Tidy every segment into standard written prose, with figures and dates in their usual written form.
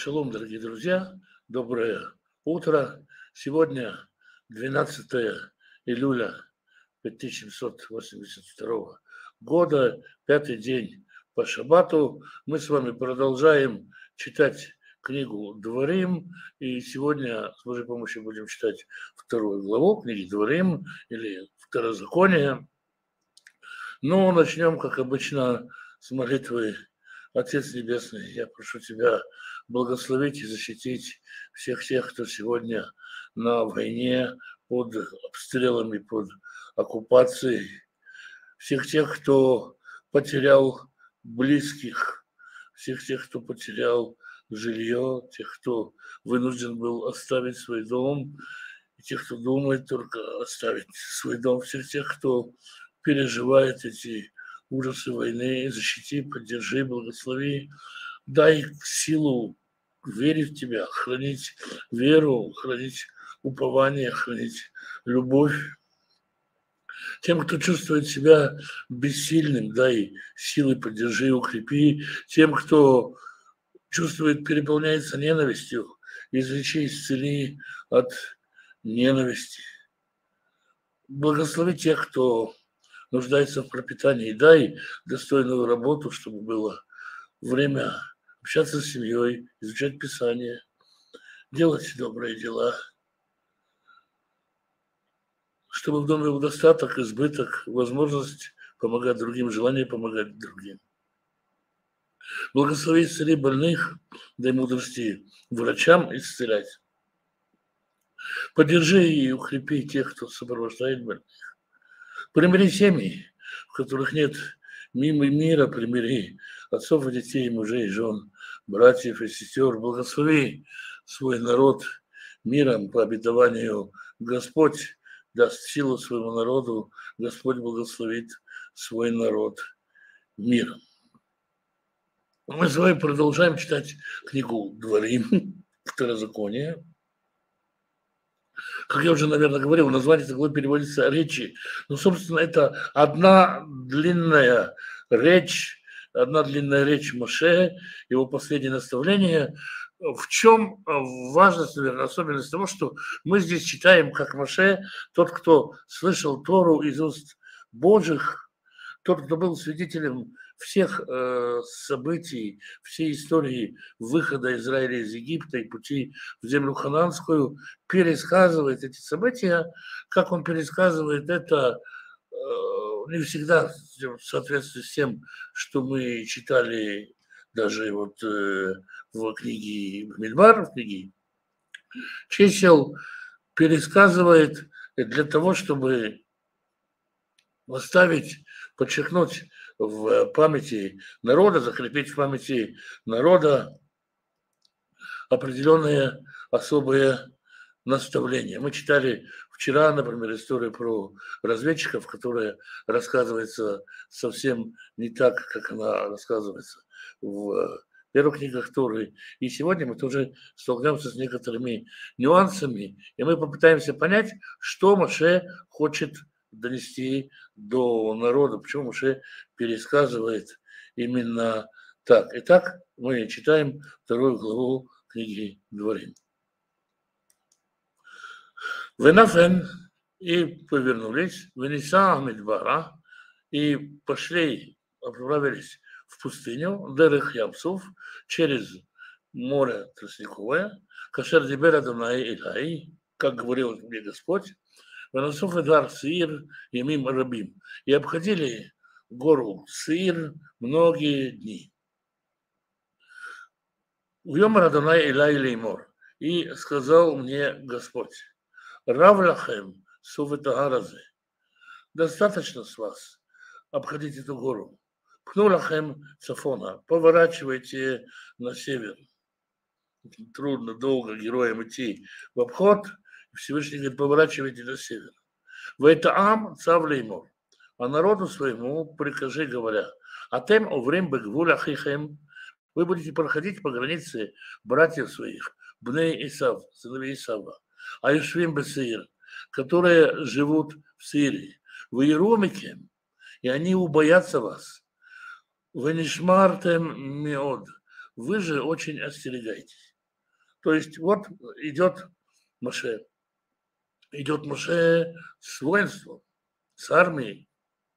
Шалом, дорогие друзья, доброе утро. Сегодня 12 июля 5782 года, пятый день по шаббату. Мы с вами продолжаем читать книгу Дворим, и сегодня с Божьей помощью будем читать вторую главу книги Дворим, или Второзаконие. Но начнем, как обычно, с молитвы. Отец Небесный, я прошу Тебя благословить и защитить всех тех, кто сегодня на войне, под обстрелами, под оккупацией, всех тех, кто потерял близких, всех тех, кто потерял жилье, тех, кто вынужден был оставить свой дом, и тех, кто думает только оставить свой дом, всех тех, кто переживает эти ужасы войны, защити, поддержи, благослови, дай силу верить в Тебя, хранить веру, хранить упование, хранить любовь. Тем, кто чувствует себя бессильным, дай силы, поддержи, укрепи. Тем, кто чувствует, переполняется ненавистью, излечи, исцели от ненависти. Благослови тех, кто нуждается в пропитании, дай достойную работу, чтобы было время общаться с семьей, изучать Писание, делать добрые дела, чтобы в доме был достаток, избыток, возможность помогать другим, желание помогать другим. Благослови, исцели больных, дай мудрости врачам исцелять. Поддержи и укрепи тех, кто сопровождает больных. Примири семьи, в которых нет мира, примири отцов и детей, мужей и жен, братьев и сестер. Благослови свой народ миром по обетованию. Господь даст силу своему народу, Господь благословит свой народ миром. Мы с вами продолжаем читать книгу Дворим, Второзаконие. Как я уже, наверное, говорил, название такое переводится «речи». Но, собственно, это одна длинная речь Моше, его последнее наставление. В чем важность, наверное, особенность того, что мы здесь читаем, как Моше, тот, кто слышал Тору из уст Божьих, тот, кто был свидетелем всех событий, всей истории выхода Израиля из Египта и пути в землю хананскую, пересказывает эти события. Как он пересказывает это, не всегда в соответствии с тем, что мы читали даже вот в книге Мидбар, в книге чисел, пересказывает для того, чтобы оставить, подчеркнуть в памяти народа, закрепить в памяти народа определенные особые наставления. Мы читали вчера, например, историю про разведчиков, которая рассказывается совсем не так, как она рассказывается в первых книгах Торы. И сегодня мы тоже столкнемся с некоторыми нюансами, и мы попытаемся понять, что Моше хочет донести до народа, почему Моше пересказывает именно так. Итак, мы читаем вторую главу книги Дворим. Венафен, и повернулись, Вениса Мидбара, и пошли, отправились в пустыню, Дерех Ямсуф, через море тростниковое, Кашер Дибер Адонай Илай, как говорил мне Господь, Венасуф Эдар Сир, Ямим Рабим, и обходили гору Сир многие дни. Уйом Адонай Илай Леймор, и сказал мне Господь, Равлахем Суветагаразе, достаточно с вас обходить эту гору. Пнулахем Цафона, поворачивайте на север. Трудно, долго героям идти в обход. Всевышний говорит, поворачивайте на север. Вейтаам Цавлеймор, а народу своему прикажи, говоря, Атем оврем бегвуль ахихем, вы будете проходить по границе братьев своих, Бней Исав, сыновей Исава, а Ишвим Бесеир, которые живут в Сирии, в Иеромике, и они убоятся вас. Вы не шмартем миод, вы же очень остерегаетесь. То есть вот идет Моше. Идет Моше с воинством, с армией.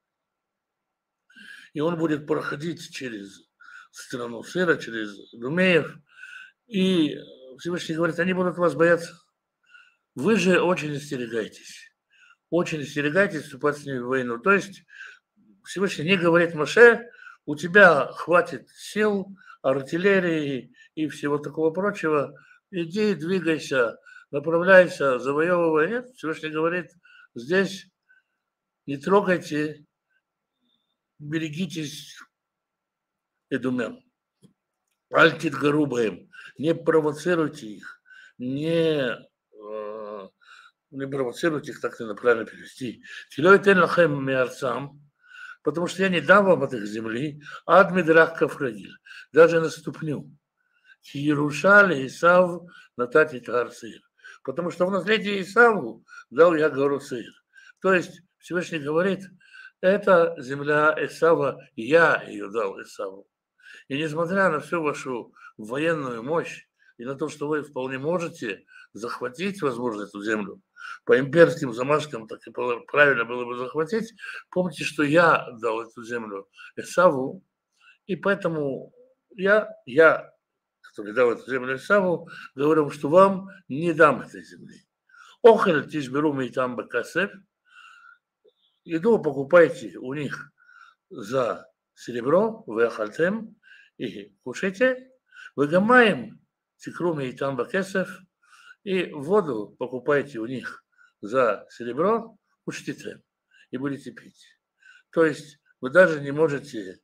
И он будет проходить через страну сыра, через Думеев. И Всевышний говорит, они будут вас бояться. Вы же очень остерегайтесь. Очень остерегайтесь вступать с ними в войну. То есть Всевышний не говорит Моше, у тебя хватит сил, артиллерии и всего такого прочего. Иди, двигайся, направляйся, завоевывай. Нет, Всевышний говорит, здесь не трогайте, берегитесь Эдумен. Альтит Гарубаем, не провоцируйте их, не провоцируйте их, так надо правильно перевести. Тилой тен лахем миарцам, потому что я не дам вам от их земли, ад медрах кафрагиль, даже на ступню. Хирушали Исав натати Тарсир, потому что в наследие Исаву дал я гору Сир. То есть Всевышний говорит, это земля Исава, я ее дал Исаву. И несмотря на всю вашу военную мощь и на то, что вы вполне можете захватить, возможно, эту землю, по имперским замашкам так и правильно было бы захватить, помните, что я дал эту землю Эсаву, и поэтому я, который дал эту землю Эсаву, говорю, что вам не дам этой земли. Охель тишберу мейтам бакасев, еду покупайте у них за серебро, веахальтем, и кушайте, выгамаем тикруми и там бакесов, и воду покупайте у них за серебро, учтите, и будете пить. То есть вы даже не можете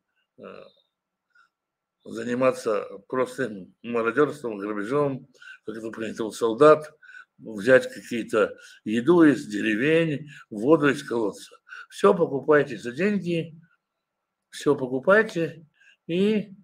заниматься простым мародерством, грабежом, как это принято у солдат, взять какие-то еду из деревень, воду из колодца. Все покупайте за деньги, все покупайте и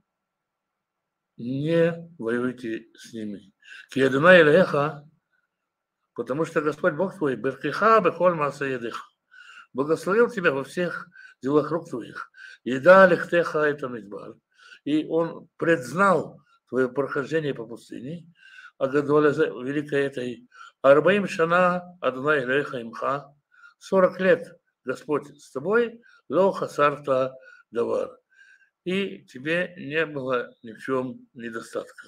не воюйте с ними. Киядуна Илеха, потому что Господь Бог твой, Беркиха бехоль масаедеха, благословил тебя во всех делах рук твоих. И дали хтеха это мидбар. И он предзнал твое прохождение по пустыне, а великой этой Арбаим Шана Адуна Илеха имха, 40 лет Господь с тобой, ло хасарта давар. И тебе не было ни в чем недостатка.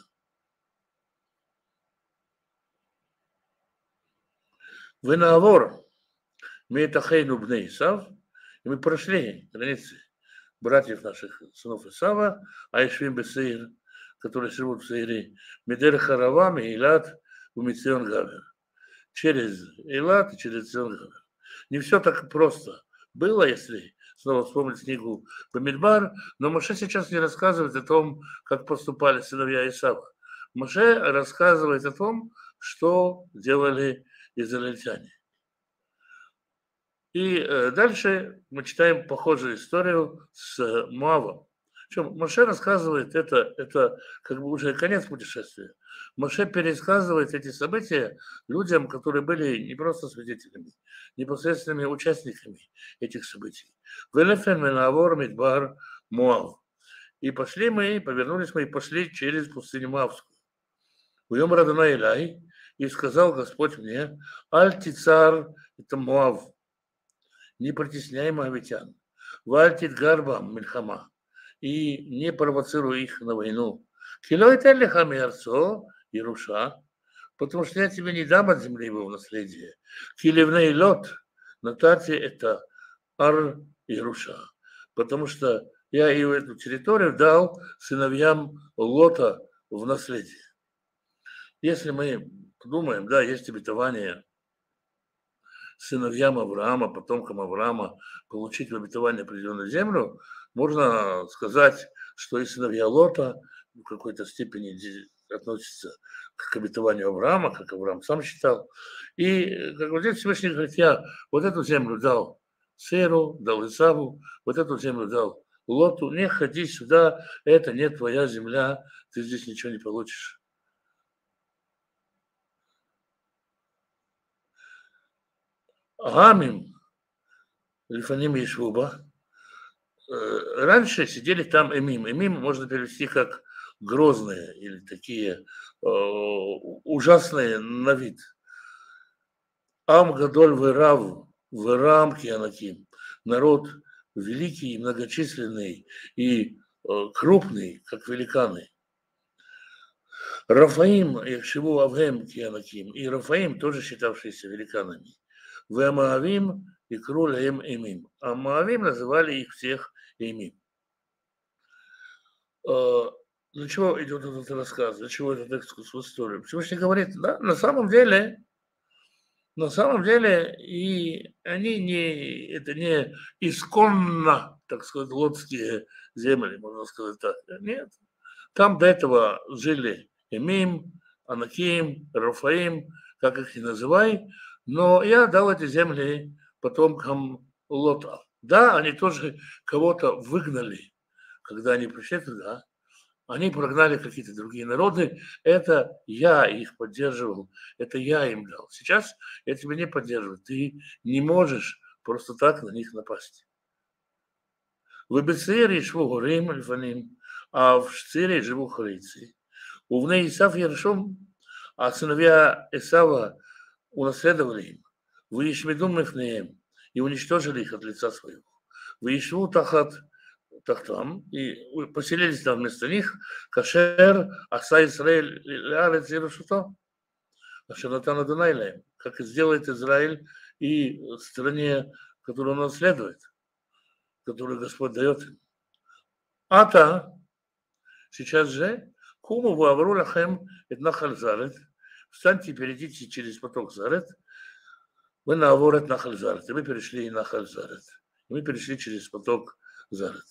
Вы наавор, мейтахейну бней Исав, и мы прошли границы братьев наших сынов Исава, Айшвим Бесеир, которые живут в Сеире, Медер Харавам и Илат, Умицион Гавер. Через Илат и через Цион Гавер. Не все так просто было, если снова вспомнить книгу Бамидбар, но Моше сейчас не рассказывает о том, как поступали сыновья Исава. Моше рассказывает о том, что делали израильтяне. И дальше мы читаем похожую историю с Моавом. Причем Моше рассказывает, это как бы уже конец путешествия. Моше пересказывает эти события людям, которые были не просто свидетелями, непосредственными участниками этих событий. Велефен менавор мидбар Моав. И пошли мы, повернулись мы и пошли через пустыню Моавскую. Уйом Радуна Илай, и сказал Господь мне, Аль-Тицар, это Моав, не притесняй моавитян, Вальтит Гарбам Мильхама, и не провоцируй их на войну. Килой Теллиха Миарцо, Ируша, потому что я тебе не дам от земли его в наследие. Киливней Лот, на Тате это Ар Ируша, потому что я и эту территорию дал сыновьям Лота в наследие. Если мы подумаем, да, есть обетование сыновьям Авраама, потомкам Авраама получить в обетование определенную землю, можно сказать, что и сыновья Лота в какой-то степени относятся к обетованию Авраама, как Авраам сам считал. И как вот здесь Всевышний говорит, я вот эту землю дал Серу, дал Исаву, вот эту землю дал Лоту, не ходи сюда, это не твоя земля, ты здесь ничего не получишь. Гамим, Лифаним и Швуба, раньше сидели там эмим. Эмим можно перевести как грозные или такие ужасные на вид. Ам гадоль вырам кианаким. Народ великий, многочисленный и крупный, как великаны. Рафаим, Якшиву Авгем Кианаким, и Рафаим, тоже считавшиеся великанами. В Моавим и Крулем Эмим. А Моавим называли их всех Эмим. Для чего идет этот рассказ? Для чего этот экскурс в историю? Всевышний говорит, да, на самом деле, и они это не исконно, так сказать, лотские земли, можно сказать так. Нет. Там до этого жили Эмим, Анаким, Рафаим, как их ни называй, но я дал эти земли потомкам Лота. Да, они тоже кого-то выгнали, когда они пришли туда. Они прогнали какие-то другие народы. Это я их поддерживал, это я им дал. Сейчас я тебя не поддерживаю. Ты не можешь просто так на них напасть. В Бецере шву горим льфаним, а в Шцире живу харийцы. Увне Исав Ершом, а сыновья Исава унаследовали им. Вы ишмедум мифнеем, и уничтожили их от лица своего. Вы ишву тахтам, и поселились там вместо них, кашер аса Исраэль лярец Иерушуто, ашанатан Адонай, как и сделает Израиль и стране, которую он наследует, которую Господь дает им. Ата, сейчас же, куму вавру лахем эт нахаль зарет, встаньте и перейдите через поток Зарет, вы наворот нахаль зарет, и мы перешли нахаль зарет, и мы перешли через поток Зарет.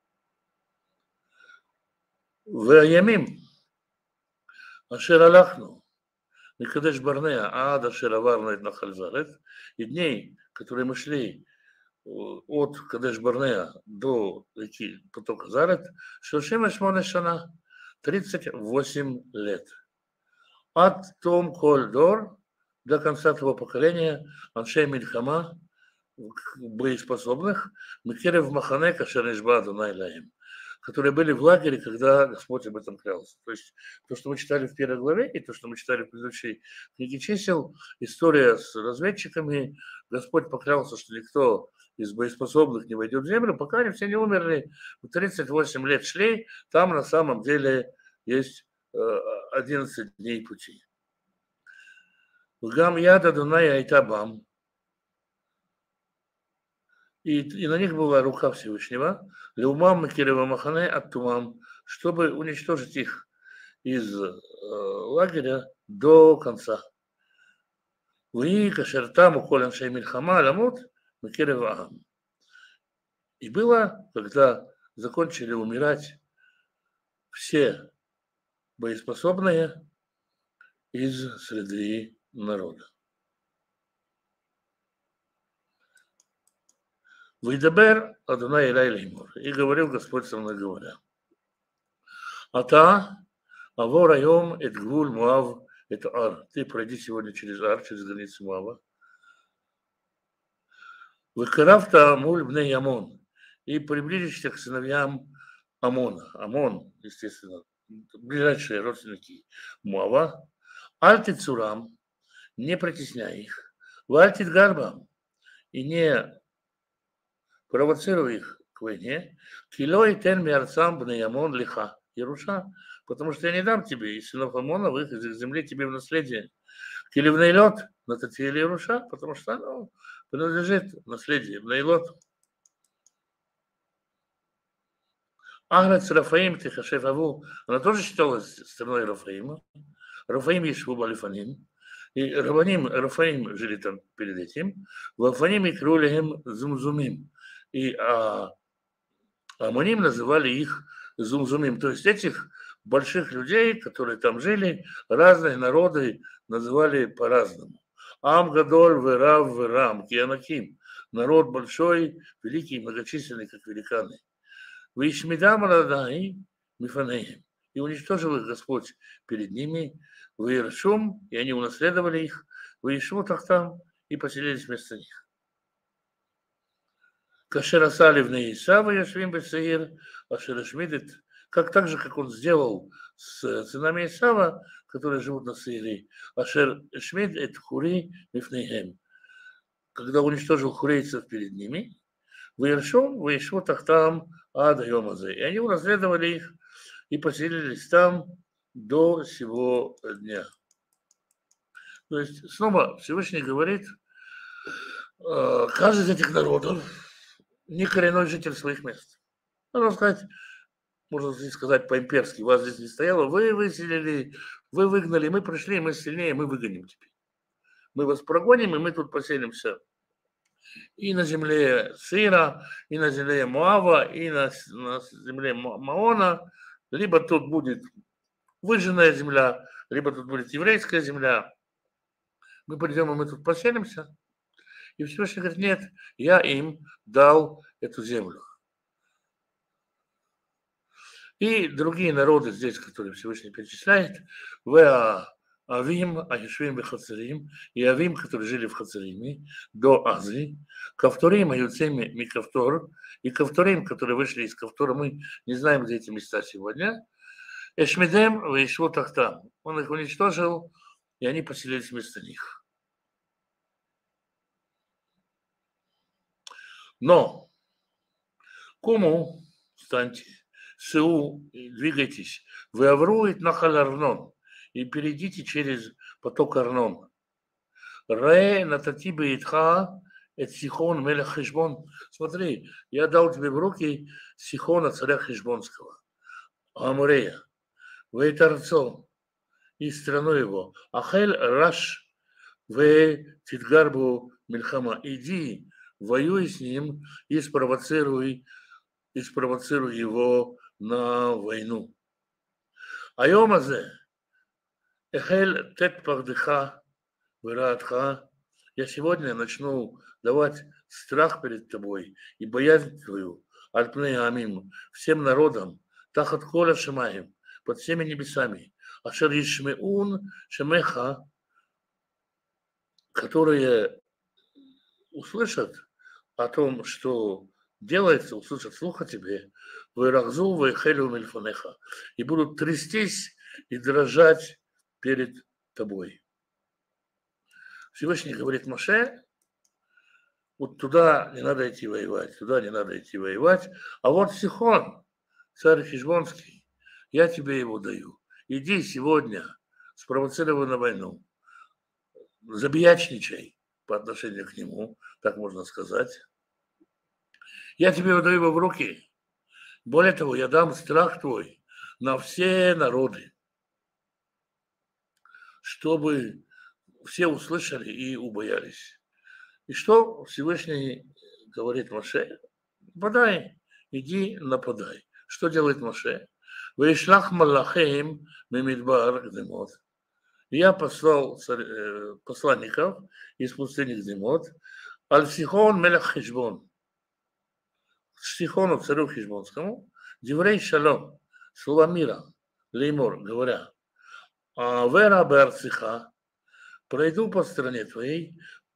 והימים אשר הלכנו מקדש ברנע עד אשר עברנו את נחל זרет, и дней, которые мы шли от Кадеш Барнея до реки потока Зарет, 38 шана, 38 лет. От Том Кольдор до конца того поколения Аншей Мильхама, боеспособных, Микерев Махане Кашернишба Адонай Лаим, которые были в лагере, когда Господь об этом клялся. То есть то, что мы читали в первой главе, и то, что мы читали в предыдущей книге чисел, история с разведчиками, Господь поклялся, что никто из боеспособных не войдет в землю, пока они все не умерли. 38 лет шли, там на самом деле есть 11 дней пути. Гам яда Дунай Айтабам. И на них была рука Всевышнего, Леумам Кирева Махане Аттумам, чтобы уничтожить их из лагеря до конца. И было, когда закончили умирать все боеспособные из среды народа. Выдабер Адонай Элай Леймур. И говорил Господь со мной, говоря: Ата Авор Айом Эт Гвуль Муав Эт Ар. Ты пройди сегодня через Ар, через границу Муава. Выкаравта Муль Бней Амон. И приблизишься к сыновьям Амона. Амон, естественно, ближайшие родственники Муава. Альтит Цурам. Не притесняй их. Вальтит Гарбам. И не провоцируй их к войне, килой тен миарцам бнеямон лиха, Яруша, потому что я не дам тебе из сынов Амона из их земли тебе в наследие. Киливный лед на Татьеле Яруша, потому что оно принадлежит наследию Бнейлот. Агрец Рафаим Тихашев Аву, она тоже считалась страной Рафаима. Рафаим Ешву Балифаним. И Рафаим жили там перед этим. В Афаним и Крулехем Зумзумим. И Амоним называли их Зумзумим. То есть этих больших людей, которые там жили, разные народы называли по-разному. Ам Гадоль Верав Верам Кианаким. Народ большой, великий, многочисленный, как великаны. Вишмидам Радай Мифанеем. И уничтожил их Господь перед ними. Ваиршум, и они унаследовали их. Ваишву Тахтам, и поселились вместо них. Кашер асали в Исава Яшвим Бесаир, Ашер Ашмидит, так же, как он сделал с сынами Исава, которые живут на Сеире. Ашер Шмид эт Хури Мифнейхем. Когда уничтожил хурейцев перед ними, выешу тахтам ад йомазе. И они унаследовали их и поселились там до сего дня. То есть снова Всевышний говорит, каждый из этих народов не коренной житель своих мест. Можно сказать по-имперски, вас здесь не стояло, вы выселили, вы выгнали, мы пришли, мы сильнее, мы выгоним теперь. Мы вас прогоним, и мы тут поселимся и на земле Сира, и на земле Моава, и на земле Маона. Либо тут будет выжженная земля, либо тут будет еврейская земля. Мы придем, и мы тут поселимся. И Всевышний говорит, нет, я им дал эту землю. И другие народы здесь, которые Всевышний перечисляет, Авим, Ахишвим и Хацарим, и Авим, которые жили в Хацариме до Азии, Кавторим, Аюцеми, Микавтор, и Кавторим, которые вышли из Кавтора, мы не знаем, где эти места сегодня, Эшмедем, Вейшву Тахтам, он их уничтожил, и они поселились вместо них. Но, кому, встаньте, Сеу, двигайтесь, вы аврует нахаль Арнон, и перейдите через поток Арнон. Ре нататибе итха эт Сихон мелех Хешбон. Смотри, я дал тебе в руки Сихона, царя Хешбонского, Амурея, Вейтарцо, и страну его. Ахель Раш, Ве Титгарбу Мильхама. Иди, воюй с ним и спровоцируй его на войну. Айомазе, Эхель Тет Пахдыха, Вираатха, я сегодня начну давать страх перед тобой и боязнь твою, Альпней Амим, всем народам, Тахат Коля Шамаем, под всеми небесами, Ашер Ишмеун Шемеха, которые услышат о том, что делается, услышат слух о тебе, Вырахзу Вайхелю Мельфанеха, и будут трястись и дрожать перед тобой. Всевышний говорит Моше, вот туда не надо идти воевать, туда не надо идти воевать, а вот Сихон, царь Хешбонский, я тебе его даю. Иди сегодня, спровоцируй на войну, забиячничай по отношению к нему, так можно сказать. Я тебе даю его в руки. Более того, я дам страх твой на все народы, чтобы все услышали и убоялись. И что Всевышний говорит Моше? Нападай, иди нападай. Что делает Моше? Вейшлах малахим мимидбар гдемот. Я послал посланников из пустыни Гдемот, аль-Сихон мелех Хешбон, Сихону, царю Хешбонскому, Диврей Шалом, слова мира, леймор, говоря, Вера Беарциха, пройду по стране твоей,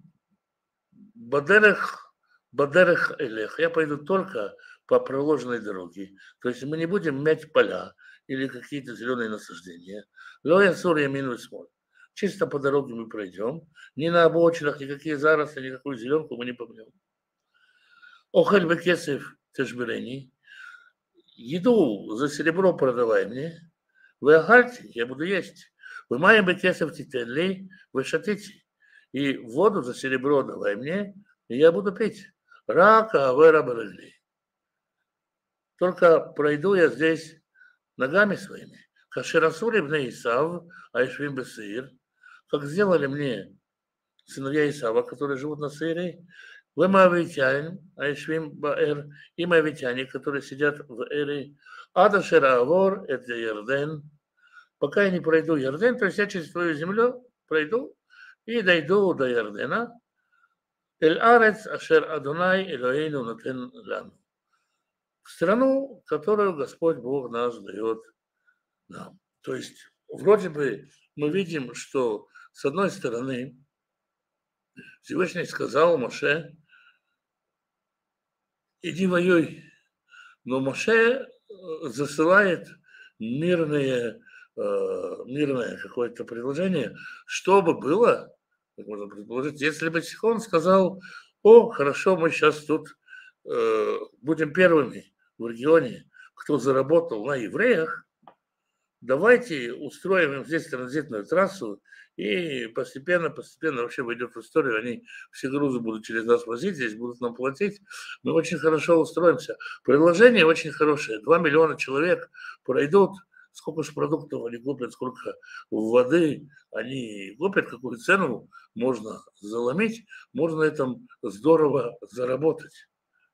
Бадерех Элех, я пойду только по проложенной дороге. То есть мы не будем мять поля или какие-то зеленые насаждения. Лоя сур ямину смоль. Чисто по дороге мы пройдем. Ни на обочинах, никакие заросли, никакую зеленку мы не помнем. Охель бекесев тешберени. Еду за серебро продавай мне. Вы ахальте, я буду есть. Вы маем бекесев титенли, вы шатите. И воду за серебро давай мне, и я буду пить. Рака авера барели. Только пройду я здесь ногами своими. Кашерасури бне Исав, Айшвим бесир, как сделали мне сыновья Исава, которые живут на Сире, вы моавитяне, Айшвим баэр, и моавитяне, которые сидят в Эре, Адашер Авор, это Ярден, пока я не пройду Ярден, то есть я через твою землю пройду и дойду до Ярдена, Эль-Арец, Ашер Адунай, Элоэйну Натен Лану, в страну, которую Господь Бог наш дает нам. То есть, вроде бы мы видим, что с одной стороны Всевышний сказал Моше, иди воюй. Но Моше засылает мирное какое-то предложение, что бы было, как можно предположить, если бы Сихон сказал: о, хорошо, мы сейчас тут будем первыми в регионе, кто заработал на евреях, давайте устроим им здесь транзитную трассу, и постепенно вообще войдет в историю, они все грузы будут через нас возить, здесь будут нам платить, мы очень хорошо устроимся. Предложение очень хорошее, 2 миллиона человек пройдут, сколько же продуктов они купят, сколько воды они купят, какую цену можно заломить, можно на этом здорово заработать.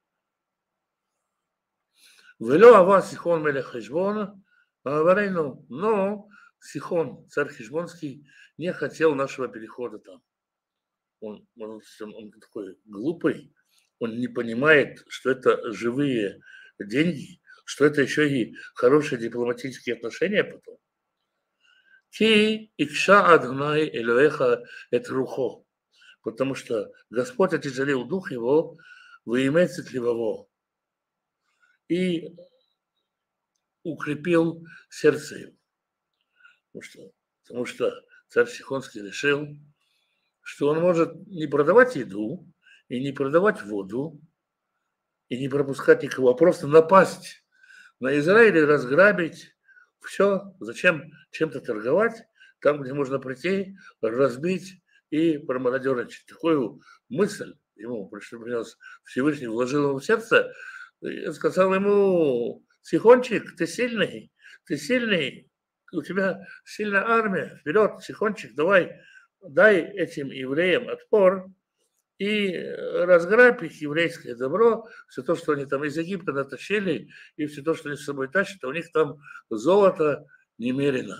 Вело ава Сихон мелех Хешбона, Варейну, но Сихон, царь Хешбонский, не хотел нашего перехода там. Он такой глупый, он не понимает, что это живые деньги, что это еще и хорошие дипломатические отношения потом. Ки икша Адонай Элоэха эт рухо, потому что Господь отяжелил дух его, выимецит левово, и укрепил сердце его. Потому что царь Сихонский решил, что он может не продавать еду, и не продавать воду, и не пропускать никого, а просто напасть на Израиль и разграбить все. Зачем чем-то торговать, там, где можно прийти, разбить и промародерничать. Такую мысль ему принес Всевышний, вложил ему в сердце, и сказал ему: Сихончик, ты сильный, у тебя сильная армия, вперед, Сихончик, давай, дай этим евреям отпор и разграбь их еврейское добро, все то, что они там из Египта натащили, и все то, что они с собой тащат, у них там золото немерено.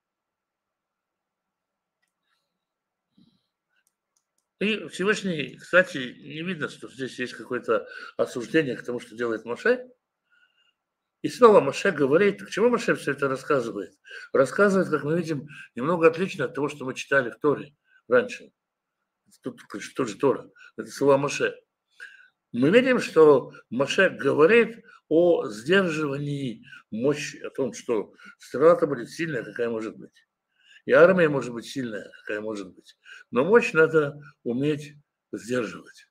И Всевышний, кстати, не видно, что здесь есть какое-то осуждение к тому, что делает Моше. И снова Моше говорит, к чему Моше все это рассказывает? Рассказывает, как мы видим, немного отлично от того, что мы читали в Торе раньше. Тут тоже Тора, это слова Моше. Мы видим, что Моше говорит о сдерживании мощи, о том, что страна-то будет сильная, какая может быть. И армия может быть сильная, какая может быть. Но мощь надо уметь сдерживать.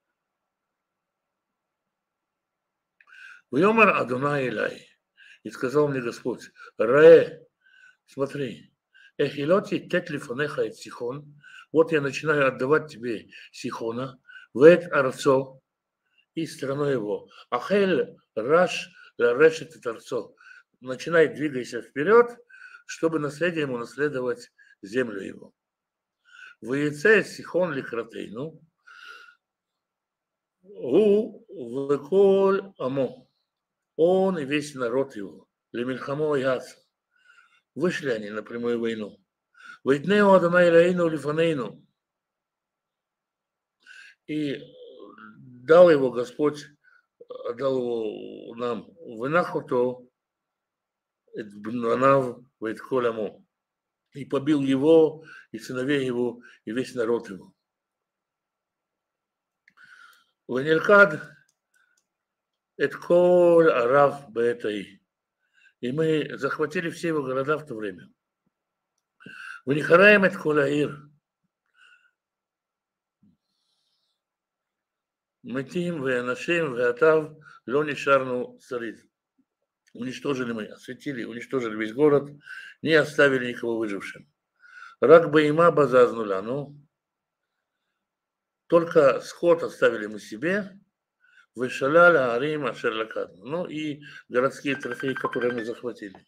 Вьомар Адонай Илай. И сказал мне Господь: Ре, смотри, эхилоти тетли фонеха эт Сихон. Вот я начинаю отдавать тебе Сихона, вет арцо, и страну его. Ахель раш решет и торцо. Начинай, двигайся вперед, чтобы наследие ему наследовать землю его. В яйце Сихон ликратейну, у веколь амо. Он и весь народ его. Лемильхамо яц. Вышли они на прямую войну. Вейтнеу Адонай Элоэйну лифанейну. И дал его Господь, дал его нам. Вынахото Бнанав Вейтколямо. И побил его, и сыновей его, и весь народ его. Венелькад Этколь Арав Бетай. И мы захватили все его города в то время. Венихараем Этколаир. Метим Веанашим Веатав Лони Шарну Сарит. Уничтожили мы, осветили, уничтожили весь город, не оставили никого выжившим. Рак Баима Базазнуля, ну, только скот оставили мы себе, Вышаляля Арима Шерлакад, ну и городские трофеи, которые мы захватили.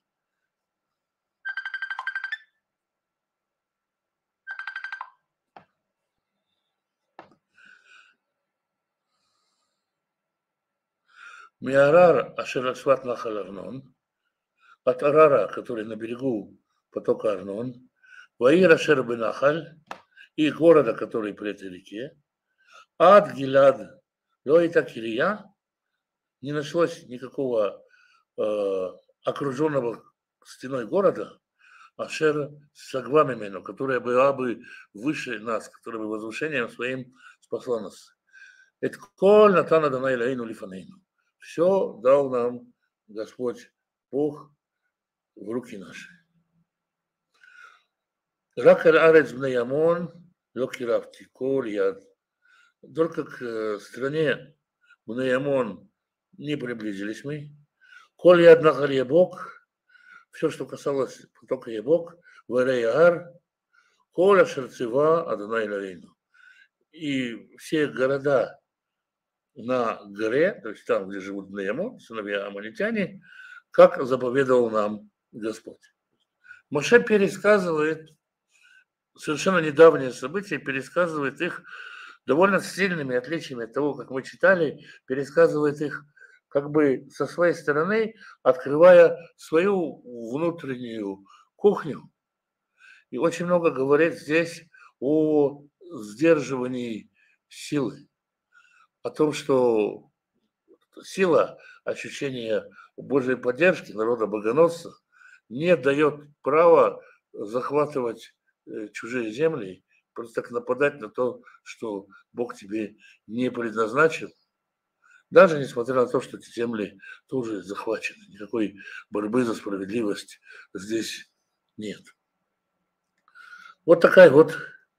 Миарар Ашерашват Нахал Арнон, от Арара, который на берегу потока Арнон, Ваира Шербенахаль, и города, который при этой реке, Ад Гилад, Лоита Кирия, не нашлось никакого окруженного стеной города, Ашер Сагвамимену, которая была бы выше нас, которая бы возвышением своим спасла нас. Это коль Натана Данай Лаину Лифанейну. Все дал нам Господь Бог в руки наши. Рак арец бнеямон, локиравти, кол яд. Только к стране Бнеямон не приблизились мы. Коль яд нахар ебок, все, что касалось потока ебок, варейар, коля шерцева адонай ларейну. И все города на горе, то есть там, где живут Бнеямон, сыновья аммонитяне, как заповедовал нам Господь. Моше пересказывает совершенно недавние события, пересказывает их довольно сильными отличиями от того, как мы читали, пересказывает их как бы со своей стороны, открывая свою внутреннюю кухню. И очень много говорит здесь о сдерживании силы, о том, что сила, ощущение Божьей поддержки народа богоносца не дает права захватывать чужие земли, просто так нападать на то, что Бог тебе не предназначил, даже несмотря на то, что эти земли тоже захвачены. Никакой борьбы за справедливость здесь нет. Вот такая вот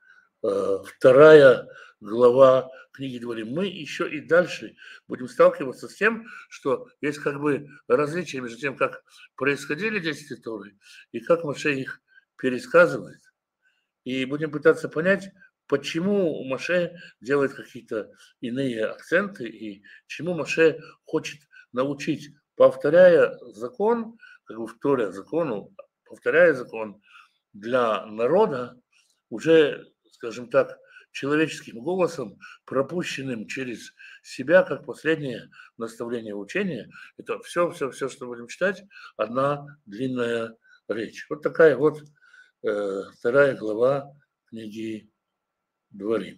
вторая глава книги Дворим. Мы еще и дальше будем сталкиваться с тем, что есть как бы различия между тем, как происходили 10 Торы и как Моше их пересказывает. И будем пытаться понять, почему Моше делает какие-то иные акценты и чему Моше хочет научить, повторяя закон, как бы вторя закону, повторяя закон для народа, уже, скажем так, человеческим голосом, пропущенным через себя, как последнее наставление учения. Это все, что будем читать, одна длинная речь. Вот такая вот вторая глава книги Дворим.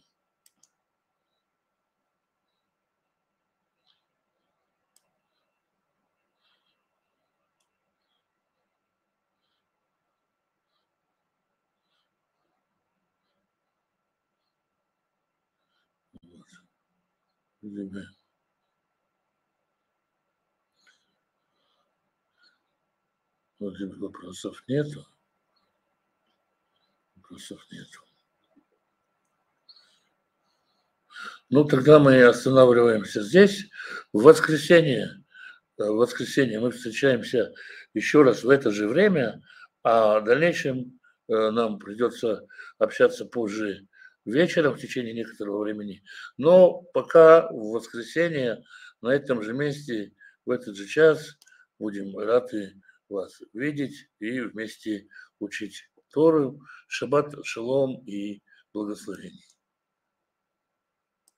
Вроде бы вопросов нету. Ну, тогда мы останавливаемся здесь. В воскресенье мы встречаемся еще раз в это же время, а в дальнейшем нам придется общаться позже вечером в течение некоторого времени. Но пока в воскресенье на этом же месте, в этот же час будем рады вас видеть и вместе учить Тору. Шаббат, шалом и благословение.